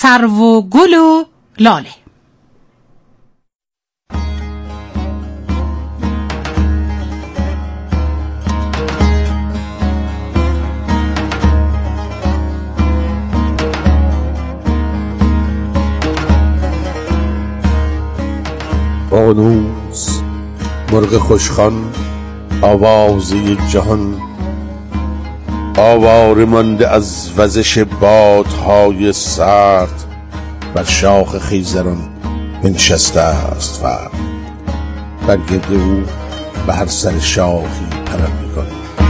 سرو و گل و لاله. ققنوس مرغ خوشخوان، آواز یک جهان، آواره مانده از وزش بادهای سرد، بر شاخ خیزران بنشسته است فرد، بر گرد او به هر سر شاخی پرند می‌کند.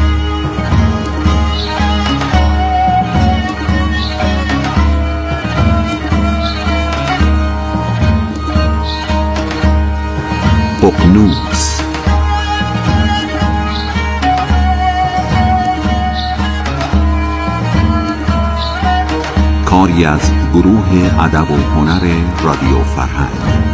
ققنوس کاری از گروه ادب و هنر رادیو فرهنگ.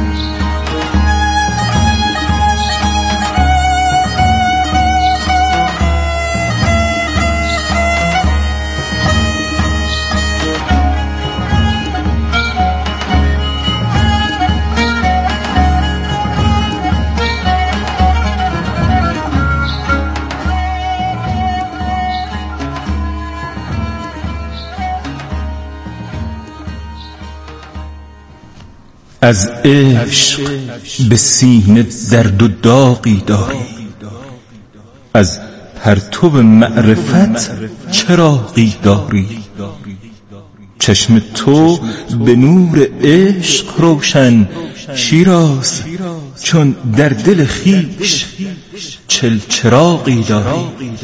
از عشق به سینه درد و داغی داری، از پرتو معرفت چراغی داری. چشم تو به نور عشق روشن، شیراز چون در دل خویش چراغی داری.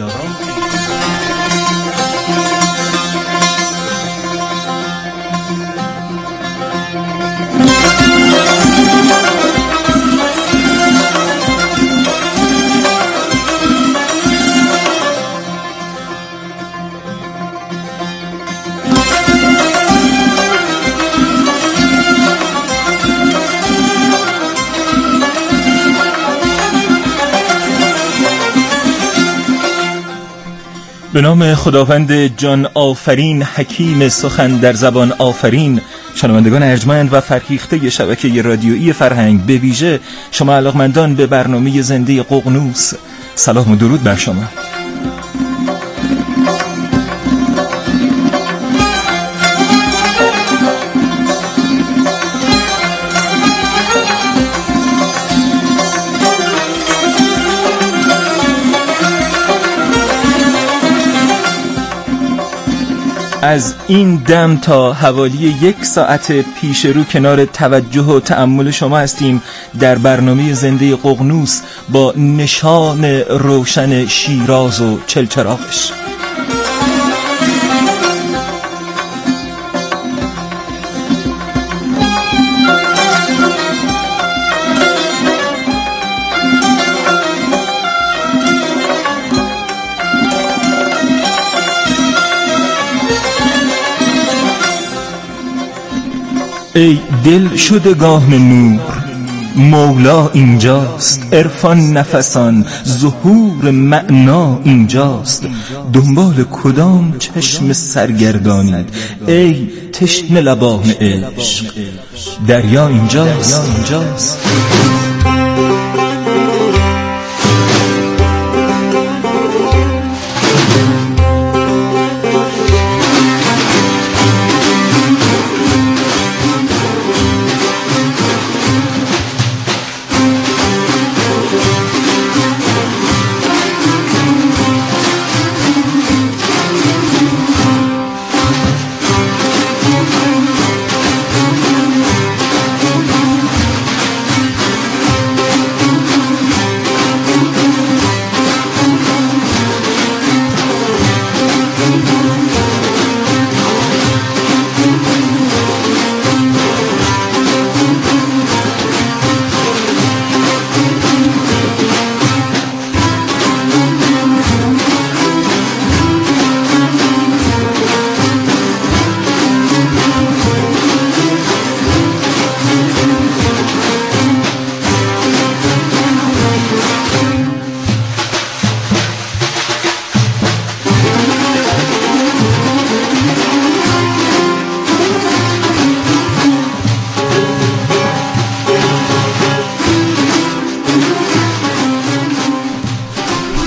به نام خداوند جان آفرین، حکیم سخن در زبان آفرین. شنوندگان ارجمند و فرهیخته شبکه رادیویی فرهنگ، به ویژه شما علاقمندان به برنامه زنده ققنوس، سلام و درود بر شما. از این دم تا حوالی 1 ساعت پیش رو کنار توجه و تأمل شما هستیم در برنامه زنده ققنوس با نشان روشن شیراز و چلچراغش. ای دل شدگان نور، مولا اینجاست، عرفان نفسان، ظهور معنا اینجاست. دنبال کدام چشم سرگردانید ای تشنه لبان عشق، دریا اینجاست.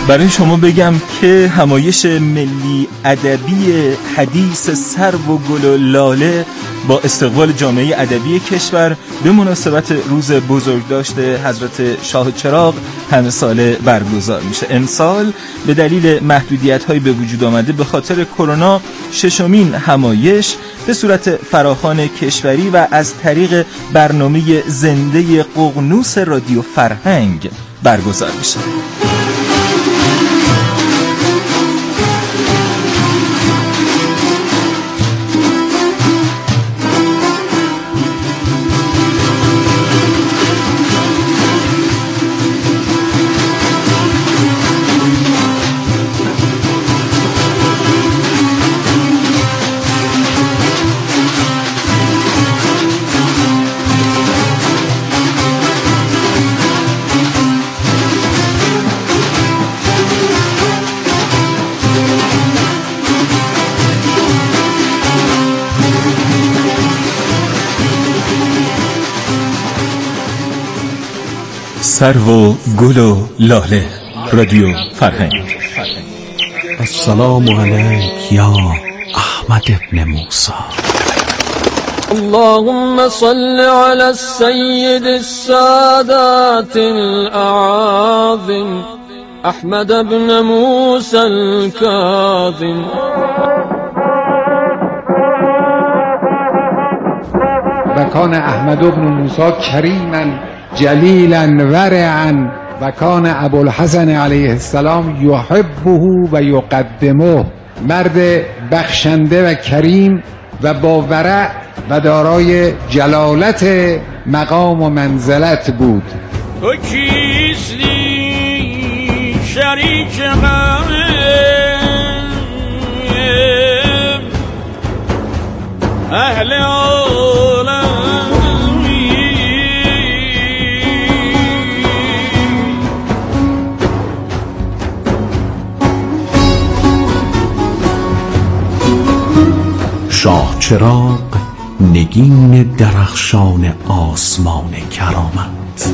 برای شما بگم که همایش ملی ادبی حدیث سرو و گل و لاله با استقبال جامعه ادبی کشور به مناسبت روز بزرگداشت حضرت شاه چراغ همه ساله برگزار میشه. امسال به دلیل محدودیت‌های به وجود آمده به خاطر کرونا ششمین همایش به صورت فراخوان کشوری و از طریق برنامه زنده ققنوس رادیو فرهنگ برگزار میشه. سرو و گل و لاله، رادیو فرهنگ. السلام علیک یا احمد ابن موسی. اللهم صل على السيد السادات الأعاظم أحمد بن موسى الكاظم. وكان أحمد بن موسى كريما جلیلا ورعا و کان ابوالحسن علیه السلام یحبه و یقدمه. مرد بخشنده و کریم و با ورع و دارای جلالت مقام و منزلت بود. تو کیستی شریک من اهل شاه چراغ، نگین درخشان آسمان کرامت.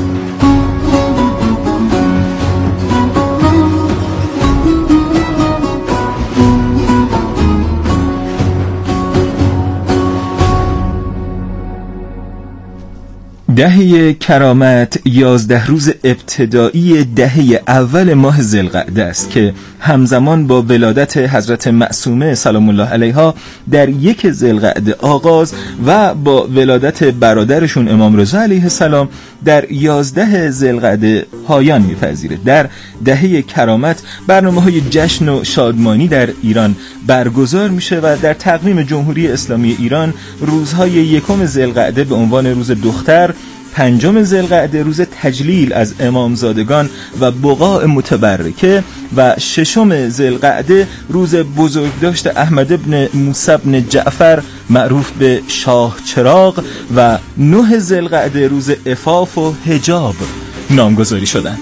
دهه کرامت 11 روز ابتدایی دهه اول ماه ذوالقعده است که همزمان با ولادت حضرت معصومه سلام الله علیها در 1 ذوالقعده آغاز و با ولادت برادرشون امام رضا علیه السلام در 11 ذوالقعده پایان می‌پذیره. در دهه کرامت برنامه‌های جشن و شادمانی در ایران برگزار میشه و در تقویم جمهوری اسلامی ایران روزهای 1 ذوالقعده به عنوان روز دختر، 5 ذوالقعده روز تجلیل از امامزادگان و بقاع متبرکه و 6 ذوالقعده روز بزرگداشت احمد ابن موسی ابن جعفر معروف به شاه چراغ و 9 ذوالقعده روز عفاف و حجاب نامگذاری شدند.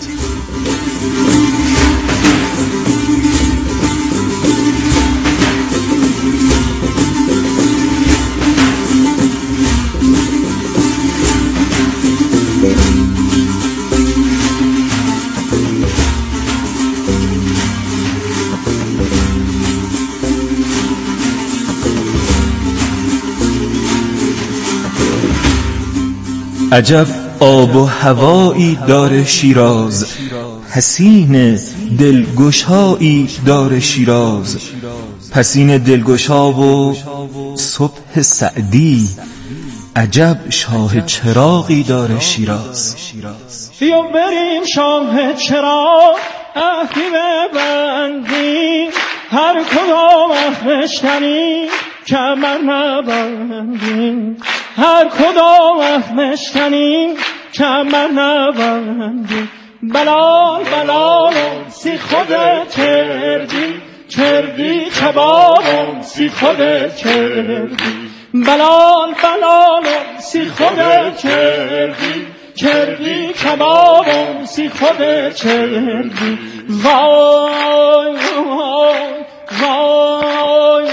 عجب آب و هوایی داره شیراز، حسین دلگشایی داره شیراز. پسین دلگشا و صبح سعدی، عجب شاه چراغی داره شیراز. بیا بریم شاه چراغ عهدی ببندیم، هر کدام اخمشتنی کمر نبندیم، هر کدام اخمشتنی کمر نبندیم. بلال بلال سی خودت کردی، کردی کبابم سی خودت کردی. بلال بلال سی خودت کردی، کردی کبابم سی خودت کردی. وای وای وای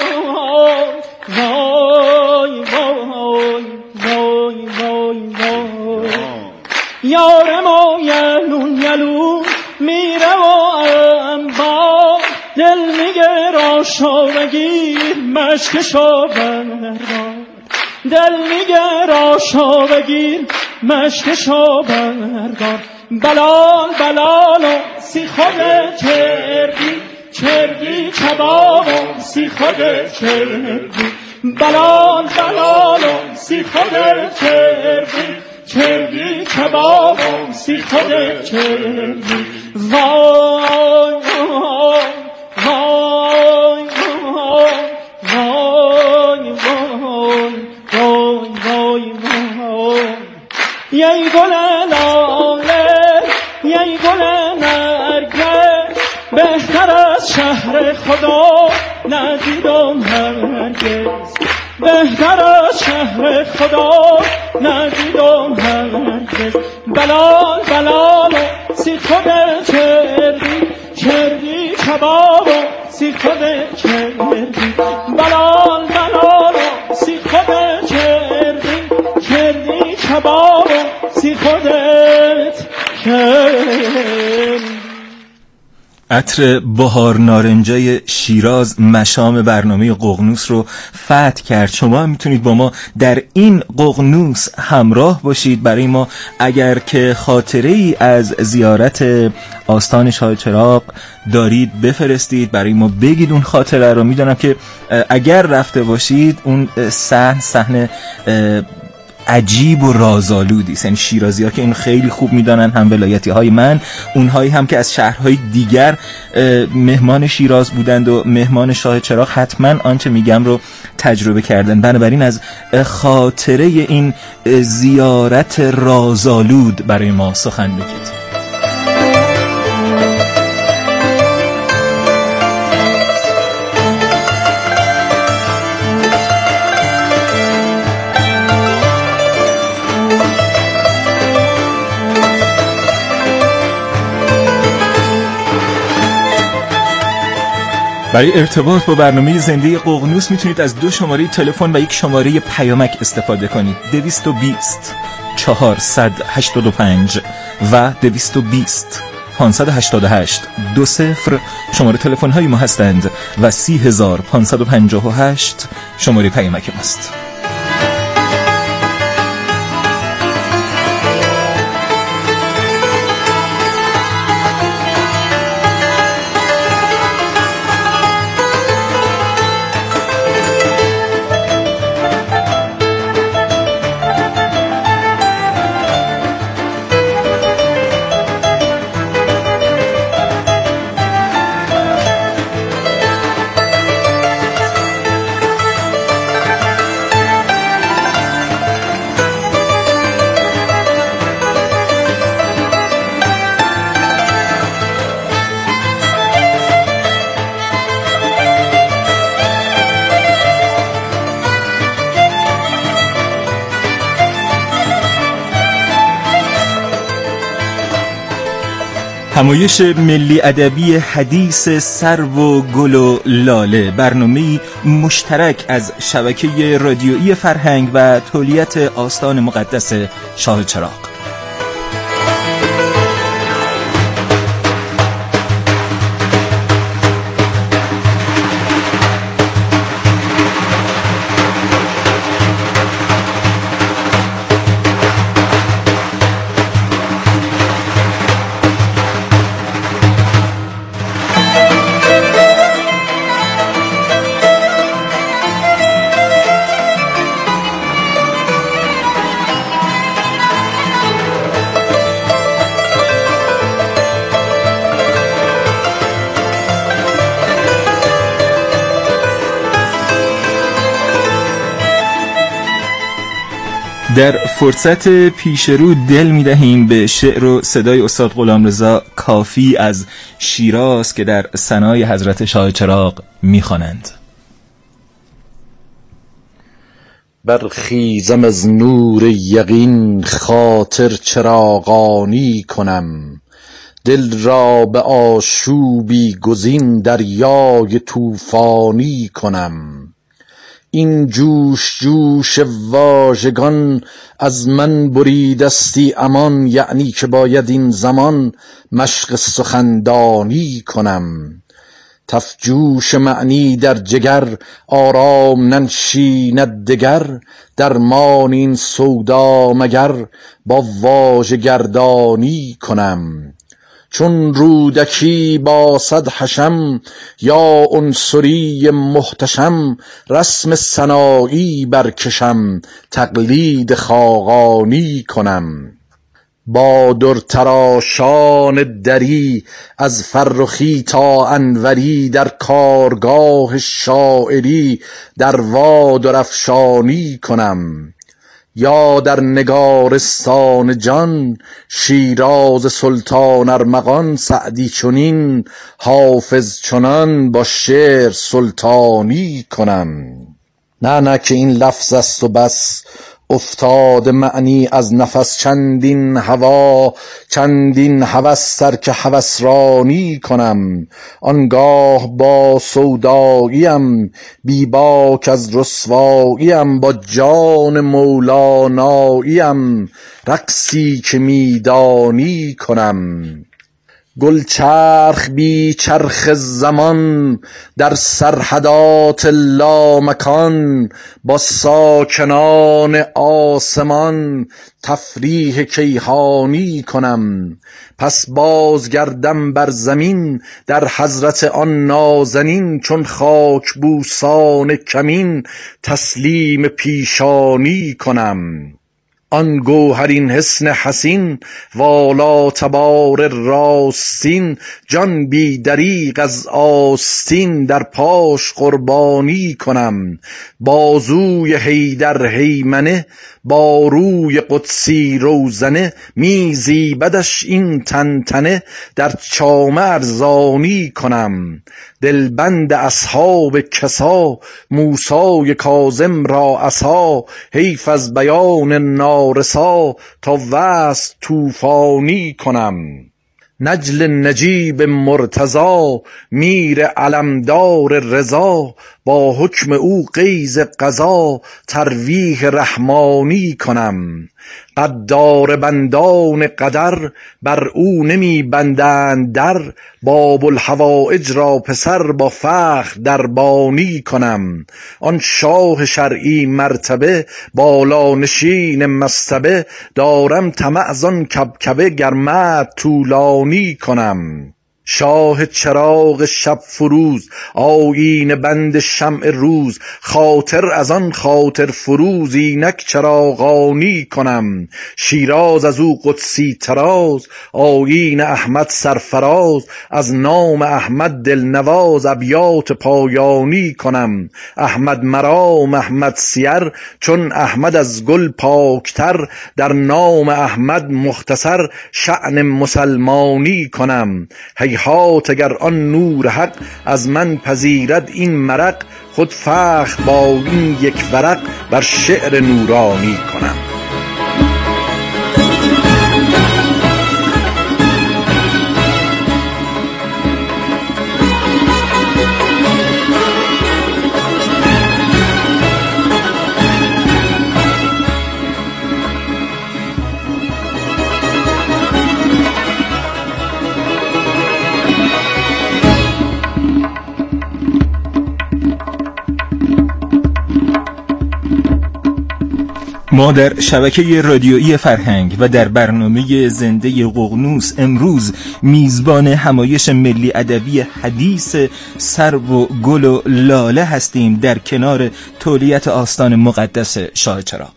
وای وای وای وای وای. یار ما یلون یلون میره و مشکشو بردار دل میگه راشو بگیر مشکشو بردار بلال بلال و سی خود چرگی کباب و سی خود چرگی بلال بلال و سی خود چرگی کباب و سی خود چرگی وای وای وای وای وای وای وای یای گل لاله یای گل نرگس بهتر از شهر خدا ندیدم هرگز بهتر از شهر خدا ندیدم هرگز بلال بلال و سی خود چرگی کباب و سی خود چرگی بلال بلال و سی خود چرگی کباب و سی خودت چرگی. عطر بهار نارنجای شیراز مشام برنامه ققنوس رو فتح کرد. شما هم میتونید با ما در این ققنوس همراه باشید. برای ما اگر که خاطره ای از زیارت آستان شاه چراغ دارید بفرستید، برای ما بگید اون خاطره رو. میدونم که اگر رفته باشید اون صحنه عجیب و رازآلودی است. یعنی شیرازی ها که این خیلی خوب میدانن، هم ولایتی های من، اونهایی هم که از شهرهای دیگر مهمان شیراز بودند و مهمان شاه چراغ حتما آنچه میگم رو تجربه کردن. بنابراین از خاطره این زیارت رازآلود برای ما سخن بگید. برای ارتباط با برنامه زنده ققنوس میتونید از 2 شماره تلفن و 1 شماره پیامک استفاده کنید. 220 485 و 220 588 20 شماره تلفن های ما هستند و 30558 شماره پیامک ماست. همایش ملی ادبی حدیث سرو و گل و لاله، برنامه‌ای مشترک از شبکه رادیویی فرهنگ و تولیت آستان مقدس شاه چراغ. در فرصت پیشرو دل می‌دهیم به شعر و صدای استاد غلامرضا کافی از شیراز که در ثنای حضرت شاه چراغ می‌خوانند. برخیزم از نور یقین خاطر چراغانی کنم، دل را به آشوبی گزین دریای طوفانی کنم. این جوش جوش واژگان از من بریدستی امان، یعنی که باید این زمان مشق سخندانی کنم. تفجوش معنی در جگر آرام ننشیند دگر درمان این سودا مگر با واژه گردانی کنم چون رودکی با صد حشم یا عنصری محتشم رسم سنایی برکشم تقلید خاقانی کنم با درتراشان دری از فرخی تا انوری در کارگاه شاعری در وادر افشانی کنم یا در نگارستان جان شیراز سلطان ارمغان سعدی چنین حافظ چنان با شعر سلطانی کنم نه که این لفظ است و بس افتاد معنی از نفس چندین هوا چندین هوس ترک هوس رانی کنم آنگاه با سوداییم بی باک از رسواییم با جان مولاناییم رقصی که میدانی کنم گل چرخ بی چرخ زمان در سرحدات لامکان با ساکنان آسمان تفریح کیهانی کنم پس بازگردم بر زمین در حضرت آن نازنین چون خاک بوسان کمین تسلیم پیشانی کنم آن گوهرین حسن حسین والا تبار راستین جان بی دریغ از آستین در پاش قربانی کنم بازوی حیدر هیمنه با روی قدسی روزنه میزیبدش این تنتنه در چامه ارزانی کنم دلبند اصحاب کسا موسی کاظم را عصا حیف از بیان نارسا تا وصل طوفانی کنم نجل نجیب مرتضی میر علمدار رضا با حکم او قیض قضا ترویح رحمانی کنم قدار بندان قدر بر او نمی بندند در باب الحوائج را پسر با فخر دربانی کنم آن شاه شرعی مرتبه بالا نشین مصطبه دارم طمع از آن کبکبه گر طولانی کنم شاه چراغ شب فروز آیین بند شمع روز خاطر از آن خاطر فروز اینک چراغانی کنم شیراز از او قدسی تراز آیین احمد سرفراز از نام احمد دلنواز ابیات پایانی کنم احمد مرام احمد سیر چون احمد از گل پاکتر در نام احمد مختصر شأن مسلمانی کنم هیهات اگر آن نور حق از من پذیرد این مرق خود فخر با این یک ورق بر شعر نورانی کنم ما در شبکه رادیویی فرهنگ و در برنامه زنده ققنوس امروز میزبان همایش ملی ادبی حدیث سرو و گل و لاله هستیم در کنار تولیت آستان مقدس شاه چراغ.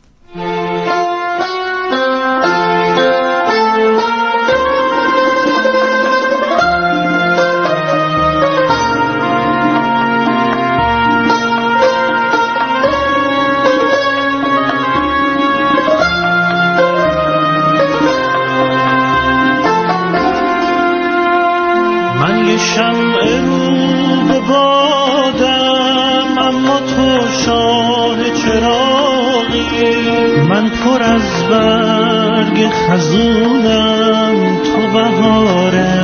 من پر از برگ خزونم تو بهاره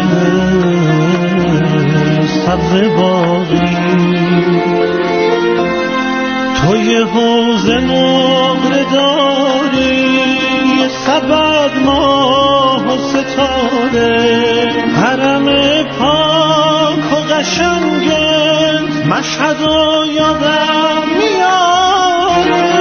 سبز باغی تو یه حوض نقره داری یه سبد ماه و ستاره حرم پاک و باشد و یادم میاد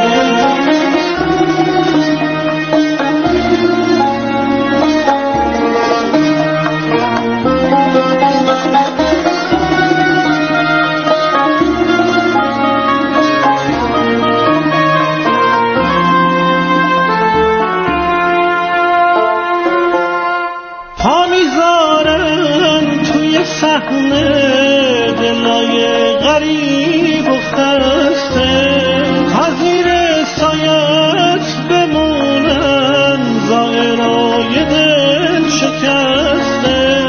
صحنه دلای غریب و خسته تا زیر سایت بمونن زائرای دل شکسته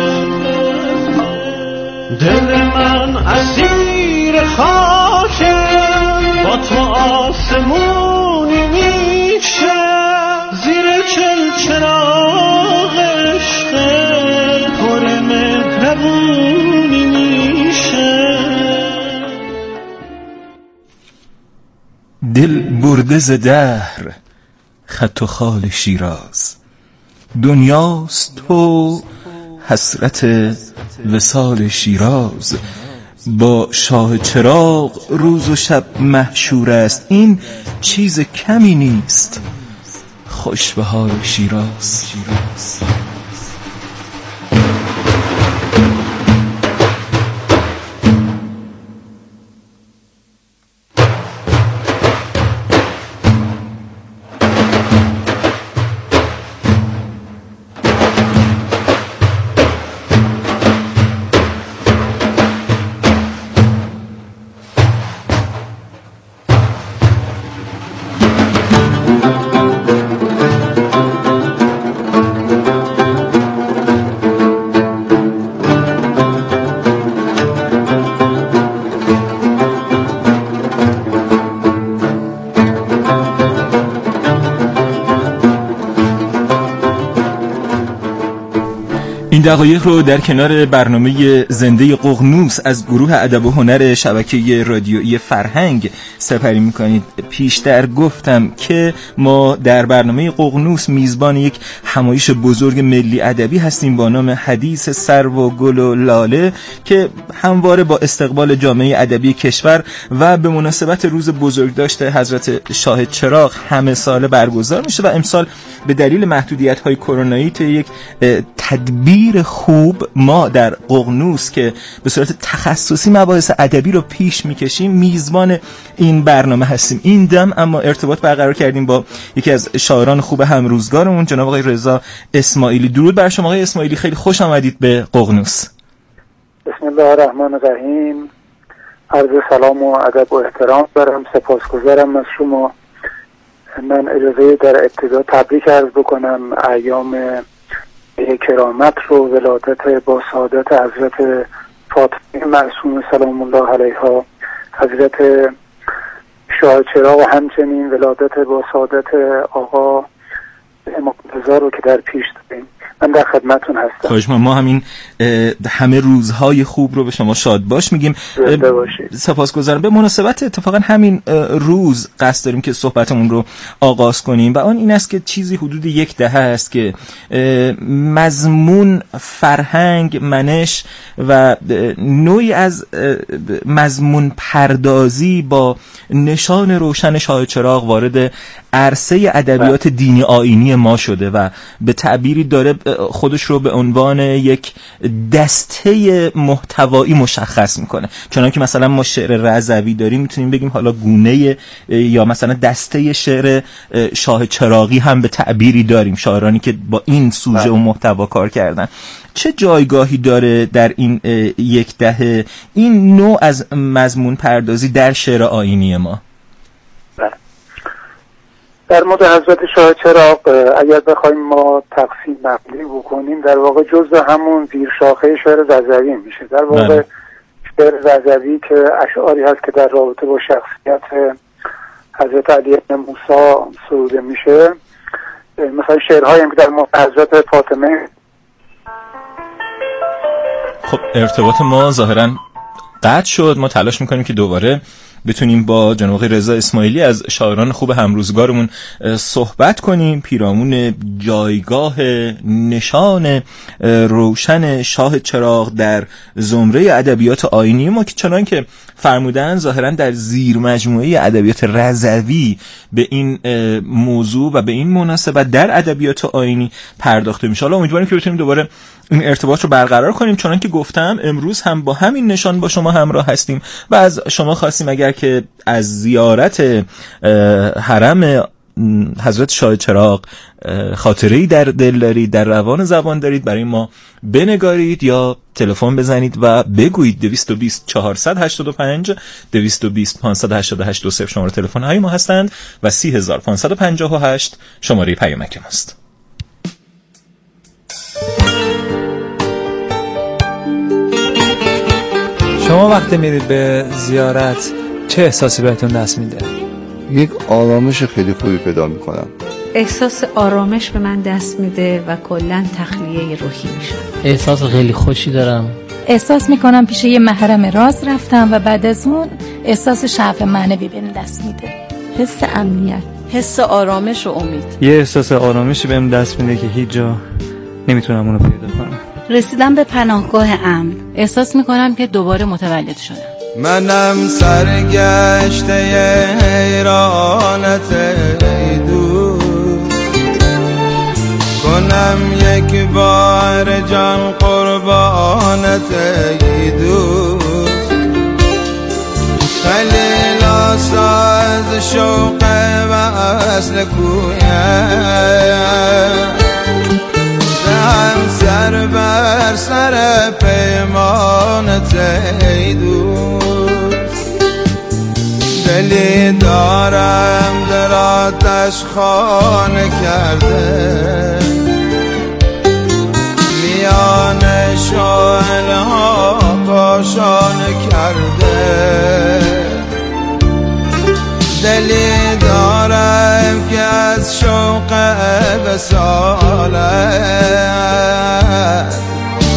دل من اسیر خاکه با تو آسمونی میشه زیر چراغ عشقه پر مهربونی میشه دل برده ز دهر خط و خال شیراز دنیاست تو حسرت وصال شیراز با شاه چراغ روز و شب محشور است این چیز کمی نیست خوش به حال شیراز این دقایق رو در کنار برنامه زنده ققنوس از گروه ادب و هنر شبکه رادیویی فرهنگ سپری میکنید. پیشتر گفتم که ما در برنامه ققنوس میزبان یک همایش بزرگ ملی ادبی هستیم با نام حدیث سرو و گل و لاله که همواره با استقبال جامعه ادبی کشور و به مناسبت روز بزرگداشت حضرت شاه چراغ همه ساله برگزار میشه و امسال به دلیل محدودیت‌های کرونایی طی یک تدبیر خوب ما در ققنوس که به صورت تخصصی مباحث ادبی رو پیش میکشیم میزبان این برنامه هستیم. این دم اما ارتباط برقرار کردیم با یکی از شاعران خوب همروزگارمون جناب آقای رضا اسماعیلی. درود بر شما آقای اسماعیلی، خیلی خوش آمدید به ققنوس. بسم الله الرحمن الرحیم. عرض سلام و ادب و احترام دارم، سپاسگزارم از شما. من اجازه در ابتدا تبریک عرض بکنم ایام کرامت رو، ولادت با سعادت حضرت فاطمه معصومه سلام الله علیها، حضرت شاه چراغ و همچنین ولادت با سعادت آقا مقتضی رو که در پیش داریم. من در خدمتون هستم. خواهش ما همین همه روزهای خوب رو به شما شاد باش میگیم. سپاسگزارم. به مناسبت اتفاقا همین روز قصد داریم که صحبتمون رو آغاز کنیم و آن این است که چیزی حدود 1 دهه است که مضمون، فرهنگ، منش و نوعی از مضمون پردازی با نشان روشن شاه چراغ وارد عرصه ادبیات دینی آیینی ما شده و به تعبیری داره خودش رو به عنوان یک دسته محتوایی مشخص میکنه. چنانکه مثلا ما شعر رضوی داریم میتونیم بگیم حالا گونه یا مثلا دسته شعر شاه چراغی هم به تعبیری داریم، شاعرانی که با این سوژه و محتوا کار کردن. چه جایگاهی داره در این 1 دهه این نوع از مضمون پردازی در شعر آیینی ما؟ در مورد حضرت شاه چراغ اگر بخوایم ما تقسیم بندی بکنیم در واقع جزء همون زیر شاخه شعر رضوی میشه. در واقع شعر رضوی که اشعاری هست که در رابطه با شخصیت حضرت علی بن موسی سروده میشه، مثلا شعرهایی هم که در مورد حضرت فاطمه. خب ارتباط ما ظاهراً قطع شد. ما تلاش میکنیم که دوباره بتونیم با جناب آقای رضا اسماعیلی از شاعران خوب همروزگارمون صحبت کنیم پیرامون جایگاه نشان روشن شاه چراغ در زمره ادبیات آیینی ما که چنان که فرمودن ظاهرا در زیر مجموعه ادبیات رضوی به این موضوع و به این مناسبت در ادبیات آیینی پرداخته میشه. حالا امیدواریم که بتونیم دوباره این ارتباط رو برقرار کنیم. چنان که گفتم امروز هم با همین نشان با شما همراه هستیم و از شما خواستیم اگر که از زیارت حرم حضرت شاه چراغ خاطره‌ای در دل دارید، در روان زبان دارید، برای ما بنگارید یا تلفن بزنید و بگویید. 220 485 220 588 20 شماره تلفن های ما هستند و 30558 شماره پیامک ماست. شما وقتی میرید به زیارت چه احساسی بهتون دست میده؟ یک آرامش خیلی خوبی پیدا میکنم. احساس آرامش به من دست میده و کلاً تخلیه روحی میشم. احساس خیلی خوشی دارم. احساس میکنم پیش یه محرم راز رفتم و بعد از اون احساس شعف معنوی بهم دست میده. حس امنیت، حس آرامش و امید. یه احساس آرامشی بهم دست میده که هیچ جا نمیتونم اونو پیدا کنم. رسیدم به پناهگاه امن. احساس میکنم که دوباره متولد شدم. منم سرگشته حیرانت ای دوست، کنم یک بار جان قربانت ای دوست. خلیل آساز شوق و اصل کویم، دهم سر بر سر پیمانت ای دوست. دلی دارم در آتش خانه کرده، میان شعله ها کاشانه کرده. دلی دارم که از شوق وصالت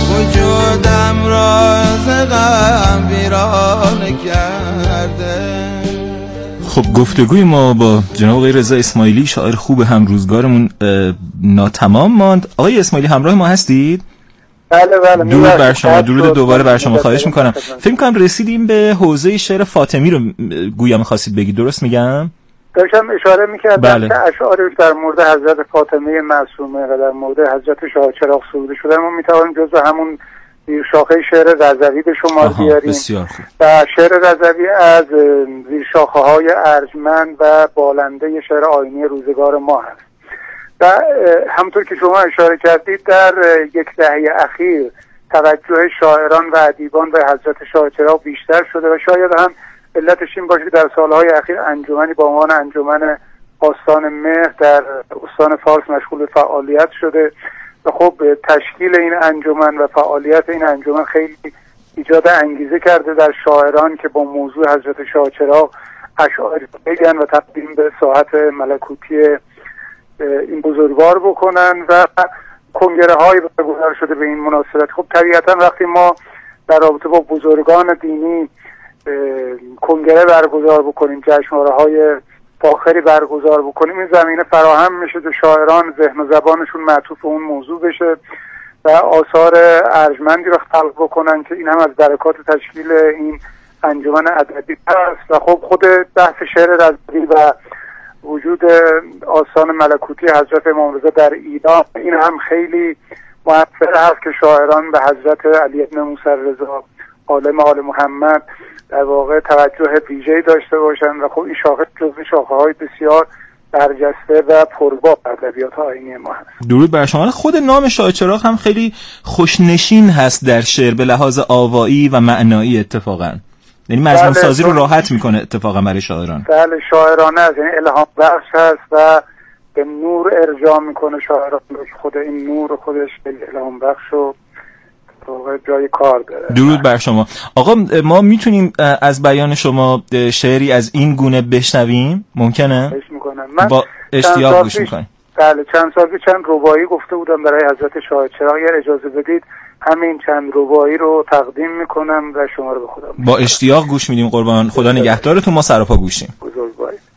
وجودم را ز غم ویرانه کرده. خب گفتگوی ما با جناب آقای رضا اسماعیلی شاعر خوب همروزگارمون ناتمام ماند. آقای اسماعیلی همراه ما هستید؟ بله. درود بر شما، درود دوباره بر شما، خواهش میکنم. فکر کنم رسیدیم به حوزه شعر فاطمی رو گویا می‌خواستید بگید، درست میگم؟ داشتم اشاره میکردم که اشعارش در مورد حضرت فاطمه معصومه و در مورد حضرت شاه چراغ سروده شده، ما میتوانیم جزو همون زیرشاخه شعر رضوی به شمار بیاریم و شعر رضوی از زیرشاخه های ارجمند و بالنده شعر آیینی روزگار ما هست و همونطور که شما اشاره کردید در یک دهه اخیر توجه شاعران و ادیبان به حضرت شاه چراغ بیشتر شده و شاید هم علتش این باشه که در سالهای اخیر انجمنی با عنوان انجمن آستان مهر در استان فارس مشغول به فعالیت شده و خب تشکیل این انجمن و فعالیت این انجمن خیلی ایجاد انگیزه کرده در شاعران که با موضوع حضرت شاه چراغ اشعاری بگن و تقدیم به ساحت ملکوتی این بزرگوار بکنن و کنگره های برگزار شده به این مناسبت. خب طبیعتا وقتی ما در رابطه با بزرگان دینی کنگره برگزار بکنیم، جشنواره های فاخری برگزار بکنیم، این زمینه فراهم میشه که شاعران ذهن و زبانشون معطوف اون موضوع بشه و آثار ارجمندی رو خلق بکنن که این هم از برکات تشکیل این انجمن ادبی است. و خب خود بحث شعر رضوی و وجود آستان ملکوتی حضرت امام رضا در ایران، این هم خیلی مؤثر هست که شاعران به حضرت علی بن موسی رضا عالم آل محمد در واقع توجه ویژه‌ای داشته باشن و خب این شاخه جزو شاخه‌های بسیار برجسته و پربار ادبیات آیینی ما هست. درود بر شما. خود نام شاه چراغ هم خیلی خوشنشین هست در شعر به لحاظ آوایی و معنایی اتفاقا، یعنی مضمون سازی رو راحت میکنه اتفاقا برای شاعران. بله شاعرانه است، یعنی الهام بخش هست و به نور ارجاع میکنه شاعران، خود این نور خودش الهام بخش و جای کار داره. درود بر شما. آقا ما میتونیم از بیان شما شعری از این گونه بشنویم؟ ممکنه؟ من با اشتیاق گوش میکنم. بله چند سال پیش چند رباعی گفته بودم برای حضرت شاه چراغ، اگر اجازه بدید همین چند رباعی رو تقدیم میکنم و شما رو به خدا با اشتیاق گوش میدیم قربان. خدا نگهدارتون، ما سراپا گوشیم. بزرگوارید.